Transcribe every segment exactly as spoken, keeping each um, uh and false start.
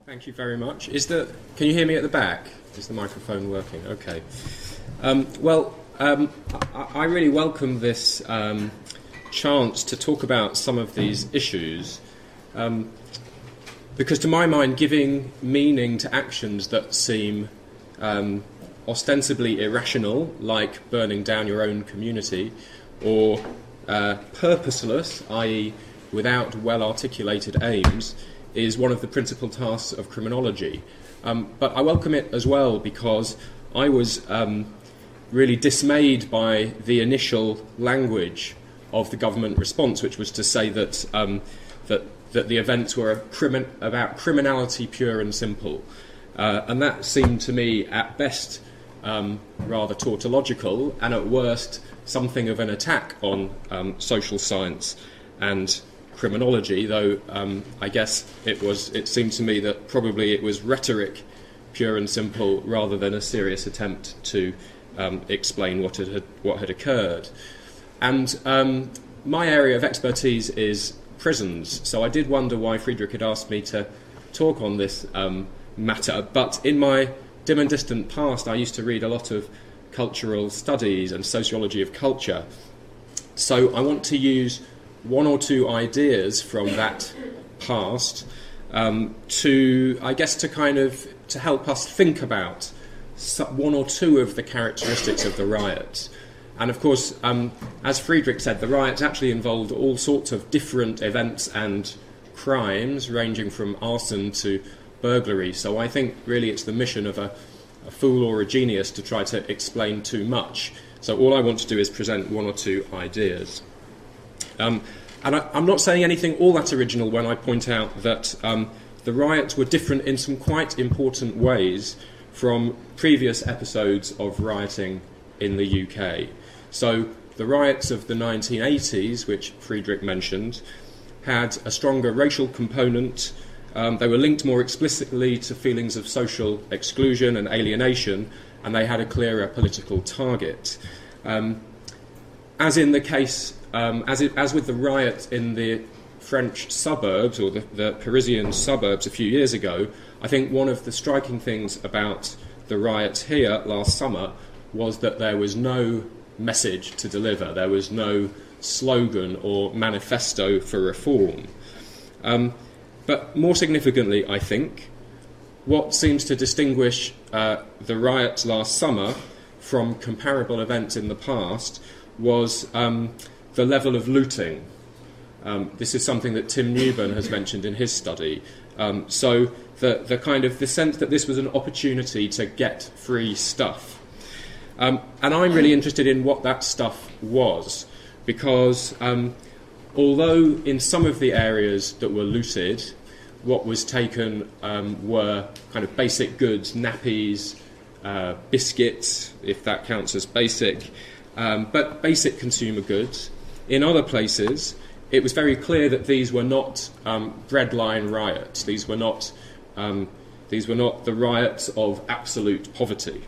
Thank you very much. Is the can you hear me at the back? Is the microphone working? Okay. Um, well, um, I, I really welcome this um, chance to talk about some of these issues, um, because to my mind, giving meaning to actions that seem um, ostensibly irrational, like burning down your own community, or uh, purposeless, that is without well-articulated aims, is one of the principal tasks of criminology. Um, but I welcome it as well because I was um, really dismayed by the initial language of the government response, which was to say that um, that, that the events were a crimi- about criminality pure and simple. Uh, and that seemed to me at best um, rather tautological, and at worst something of an attack on um, social science and criminology, though um, I guess it was. It seemed to me that probably it was rhetoric, pure and simple, rather than a serious attempt to um, explain what had what had occurred. And um, my area of expertise is prisons, so I did wonder why Friedrich had asked me to talk on this um, matter. But in my dim and distant past, I used to read a lot of cultural studies and sociology of culture. So I want to use one or two ideas from that past um, to, I guess, to kind of to help us think about one or two of the characteristics of the riots. And of course, um, as Friedrich said, the riots actually involved all sorts of different events and crimes, ranging from arson to burglary. So I think really it's the mission of a, a fool or a genius to try to explain too much. So all I want to do is present one or two ideas. Um, and I, I'm not saying anything all that original when I point out that um, the riots were different in some quite important ways from previous episodes of rioting in the U K. So the riots of the nineteen eighties, which Friedrich mentioned, had a stronger racial component. Um, they were linked more explicitly to feelings of social exclusion and alienation, and they had a clearer political target. Um, as in the case Um, as, it, as with the riot in the French suburbs, or the, the Parisian suburbs a few years ago, I think one of the striking things about the riots here last summer was that there was no message to deliver. There was no slogan or manifesto for reform. Um, but more significantly, I think, what seems to distinguish uh, the riots last summer from comparable events in the past was Um, the level of looting. Um, this is something that Tim Newburn has mentioned in his study. Um, so the, the kind of the sense that this was an opportunity to get free stuff. Um, and I'm really interested in what that stuff was, because um, although in some of the areas that were looted, what was taken um, were kind of basic goods, nappies, uh, biscuits, if that counts as basic, um, but basic consumer goods. In other places, it was very clear that these were not um, breadline riots. These were not um, these were not the riots of absolute poverty.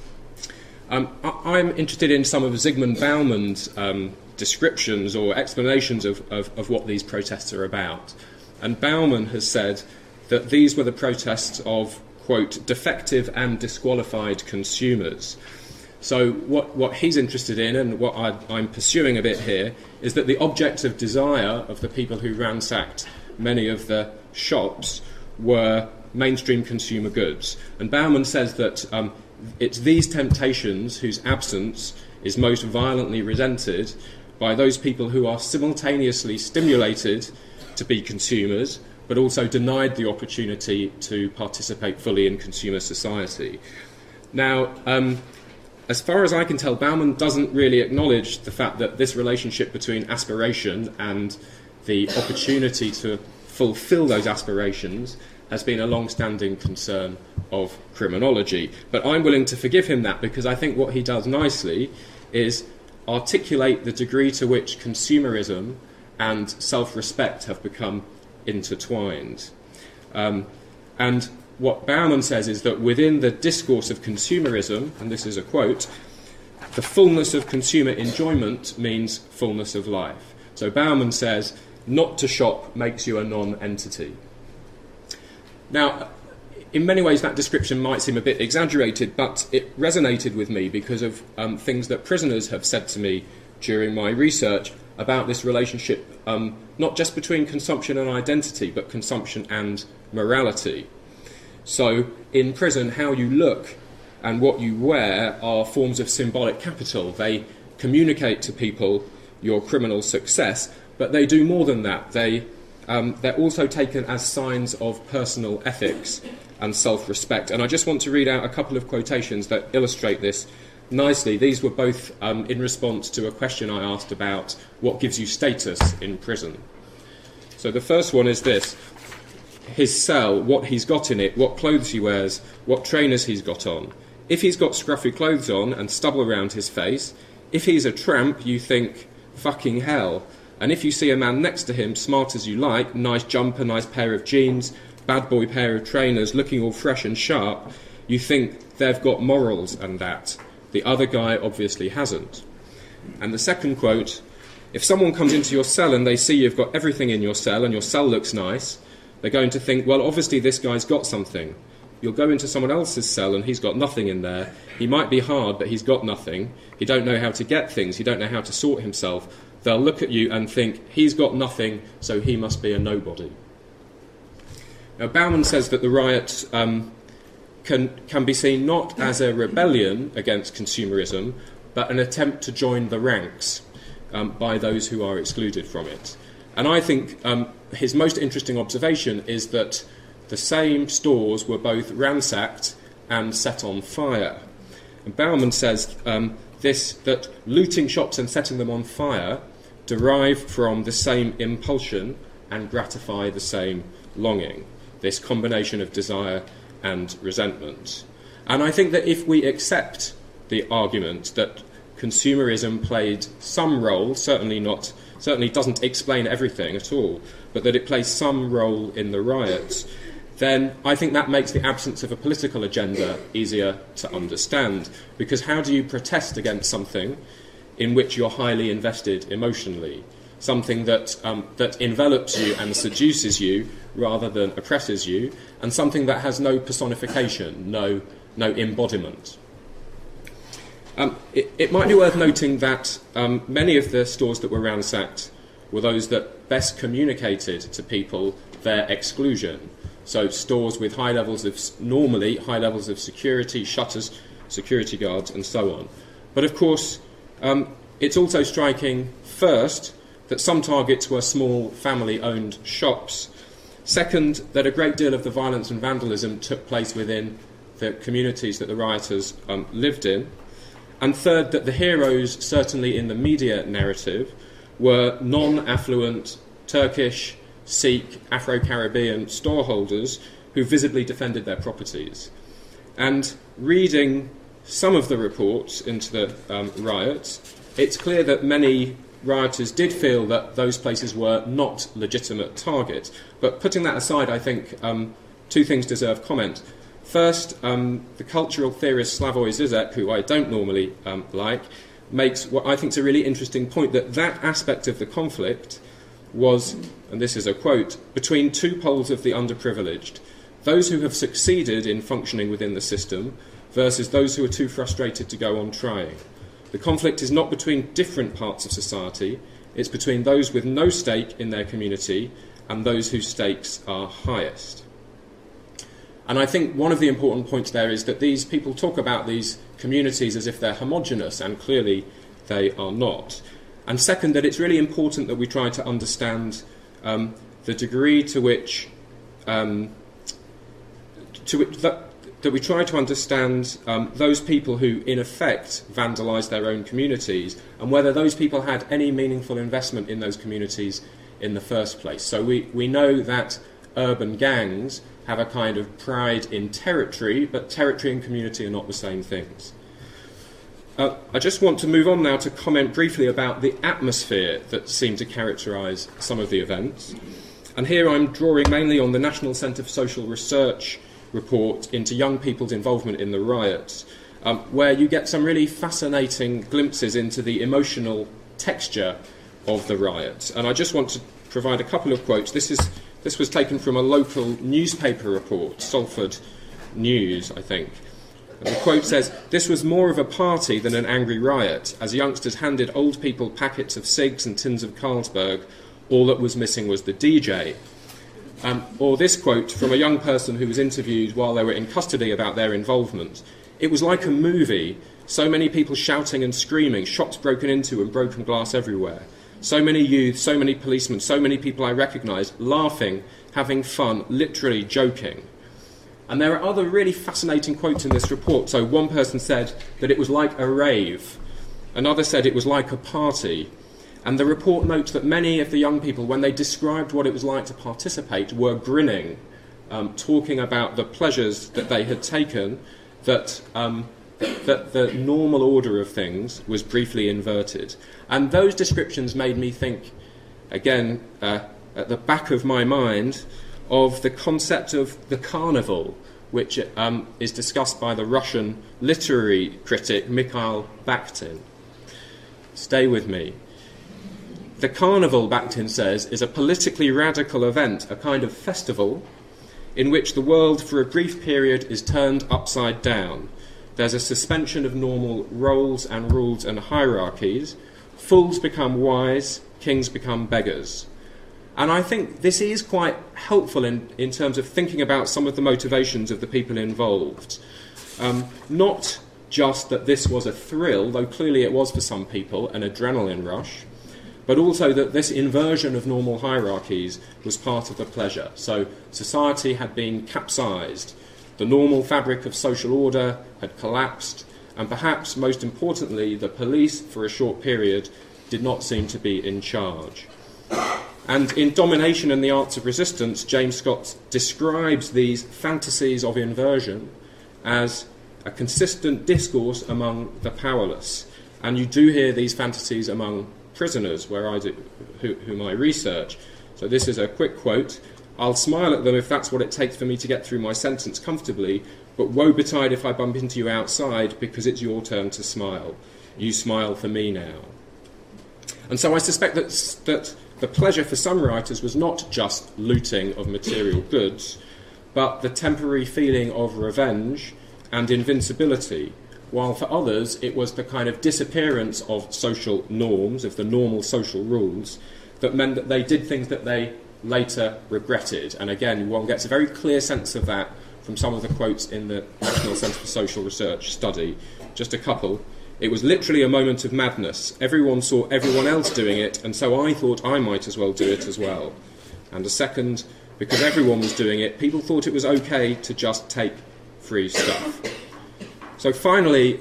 Um, I, I'm interested in some of Zygmunt Bauman's um, descriptions or explanations of, of, of what these protests are about. And Bauman has said that these were the protests of, quote, defective and disqualified consumers. So what, what he's interested in, and what I, I'm pursuing a bit here, is that the objects of desire of the people who ransacked many of the shops were mainstream consumer goods. And Bauman says that um, it's these temptations whose absence is most violently resented by those people who are simultaneously stimulated to be consumers, but also denied the opportunity to participate fully in consumer society. Now, um, as far as I can tell, Bauman doesn't really acknowledge the fact that this relationship between aspiration and the opportunity to fulfill those aspirations has been a long-standing concern of criminology. But I'm willing to forgive him that, because I think what he does nicely is articulate the degree to which consumerism and self-respect have become intertwined. Um, and what Bauman says is that within the discourse of consumerism, and this is a quote, the fullness of consumer enjoyment means fullness of life. So Bauman says, not to shop makes you a non-entity. Now, in many ways that description might seem a bit exaggerated, but it resonated with me because of um, things that prisoners have said to me during my research about this relationship, um, not just between consumption and identity, but consumption and morality. So in prison, how you look and what you wear are forms of symbolic capital. They communicate to people your criminal success, but they do more than that. They, um, they're also taken as signs of personal ethics and self-respect. And I just want to read out a couple of quotations that illustrate this nicely. These were both um, in response to a question I asked about what gives you status in prison. So the first one is this: his cell, what he's got in it, what clothes he wears, what trainers he's got on. If he's got scruffy clothes on and stubble around his face, if he's a tramp, you think, fucking hell. And if you see a man next to him, smart as you like, nice jumper, nice pair of jeans, bad boy pair of trainers, looking all fresh and sharp, you think they've got morals and that. The other guy obviously hasn't. And the second quote: if someone comes into your cell and they see you've got everything in your cell and your cell looks nice, they're going to think, well, obviously this guy's got something. You'll go into someone else's cell and he's got nothing in there. He might be hard, but he's got nothing. He don't know how to get things. He don't know how to sort himself. They'll look at you and think, he's got nothing, so he must be a nobody. Now, Bauman says that the riot um, can, can be seen not as a rebellion against consumerism, but an attempt to join the ranks um, by those who are excluded from it. And I think um, his most interesting observation is that the same stores were both ransacked and set on fire. And Bauman says um, this, that looting shops and setting them on fire derive from the same impulsion and gratify the same longing, this combination of desire and resentment. And I think that if we accept the argument that consumerism played some role, certainly not, certainly doesn't explain everything at all, but that it plays some role in the riots, then I think that makes the absence of a political agenda easier to understand. Because how do you protest against something in which you're highly invested emotionally? Something that, um, that envelops you and seduces you rather than oppresses you, and something that has no personification, no, no embodiment. Um, it, it might be worth noting that um, many of the stores that were ransacked were those that best communicated to people their exclusion. So stores with high levels of, normally, high levels of security, shutters, security guards, and so on. But of course, um, it's also striking, first, that some targets were small family-owned shops. Second, that a great deal of the violence and vandalism took place within the communities that the rioters um, lived in. And third, that the heroes, certainly in the media narrative, were non-affluent Turkish, Sikh, Afro-Caribbean storeholders who visibly defended their properties. And reading some of the reports into the um, riots, it's clear that many rioters did feel that those places were not legitimate targets. But putting that aside, I think um, two things deserve comment. First, um, the cultural theorist Slavoj Zizek, who I don't normally um, like, makes what I think is a really interesting point, that that aspect of the conflict was, and this is a quote, between two poles of the underprivileged, those who have succeeded in functioning within the system versus those who are too frustrated to go on trying. The conflict is not between different parts of society, it's between those with no stake in their community and those whose stakes are highest. And I think one of the important points there is that these people talk about these communities as if they're homogenous, and clearly they are not. And second, that it's really important that we try to understand um, the degree to which, um, to which that, that we try to understand um, those people who, in effect, vandalise their own communities, and whether those people had any meaningful investment in those communities in the first place. So we, we know that urban gangs have a kind of pride in territory, but territory and community are not the same things. Uh, I just want to move on now to comment briefly about the atmosphere that seemed to characterise some of the events. And here I'm drawing mainly on the National Centre for Social Research report into young people's involvement in the riots, um, where you get some really fascinating glimpses into the emotional texture of the riots. And I just want to provide a couple of quotes. This is this was taken from a local newspaper report, Salford News, I think. And the quote says, "This was more of a party than an angry riot, as youngsters handed old people packets of cigs and tins of Carlsberg. All that was missing was the D J." Um, or this quote from a young person who was interviewed while they were in custody about their involvement. "It was like a movie, so many people shouting and screaming, shops broken into and broken glass everywhere. So many youths, so many policemen, so many people I recognised, laughing, having fun, literally joking." And there are other really fascinating quotes in this report. So one person said that it was like a rave. Another said it was like a party. And the report notes that many of the young people, when they described what it was like to participate, were grinning, um, talking about the pleasures that they had taken, that, um, that the normal order of things was briefly inverted. And those descriptions made me think, again, uh, at the back of my mind, of the concept of the carnival, which um, is discussed by the Russian literary critic Mikhail Bakhtin. Stay with me. The carnival, Bakhtin says, is a politically radical event, a kind of festival, in which the world for a brief period is turned upside down. There's a suspension of normal roles and rules and hierarchies. Fools become wise, kings become beggars. And I think this is quite helpful in, in terms of thinking about some of the motivations of the people involved. Um, not just that this was a thrill, though clearly it was for some people, an adrenaline rush, but also that this inversion of normal hierarchies was part of the pleasure. So society had been capsized, the normal fabric of social order had collapsed, and perhaps most importantly, the police, for a short period, did not seem to be in charge. And in Domination and the Arts of Resistance, James Scott describes these fantasies of inversion as a consistent discourse among the powerless. And you do hear these fantasies among prisoners, where I do, who, whom I research. So this is a quick quote. "I'll smile at them if that's what it takes for me to get through my sentence comfortably, but woe betide if I bump into you outside, because it's your turn to smile. You smile for me now." And so I suspect that, that the pleasure for some writers was not just looting of material goods, but the temporary feeling of revenge and invincibility, while for others it was the kind of disappearance of social norms, of the normal social rules, that meant that they did things that they later regretted. And again, one gets a very clear sense of that from some of the quotes in the National Centre for Social Research study. Just a couple. "It was literally a moment of madness. Everyone saw everyone else doing it, and so I thought I might as well do it as well." And a second, "Because everyone was doing it, people thought it was okay to just take free stuff." So finally,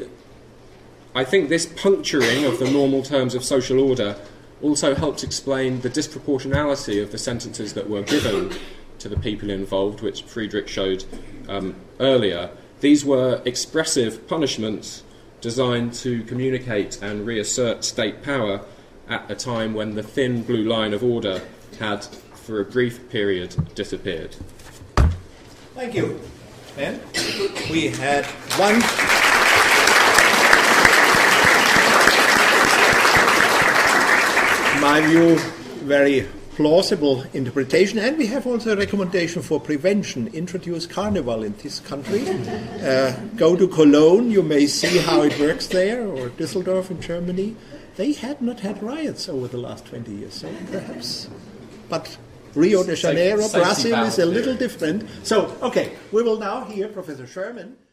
I think this puncturing of the normal terms of social order also helps explain the disproportionality of the sentences that were given to the people involved, which Friedrich showed um, earlier. These were expressive punishments designed to communicate and reassert state power at a time when the thin blue line of order had, for a brief period, disappeared. Thank you. And we had one... my view, very plausible interpretation, and we have also a recommendation for prevention. Introduce carnival in this country. Uh, go to Cologne, you may see how it works there, or Düsseldorf in Germany. They had not had riots over the last twenty years, so perhaps. But Rio de Janeiro, Brazil is a little different. So, okay, we will now hear Professor Sherman.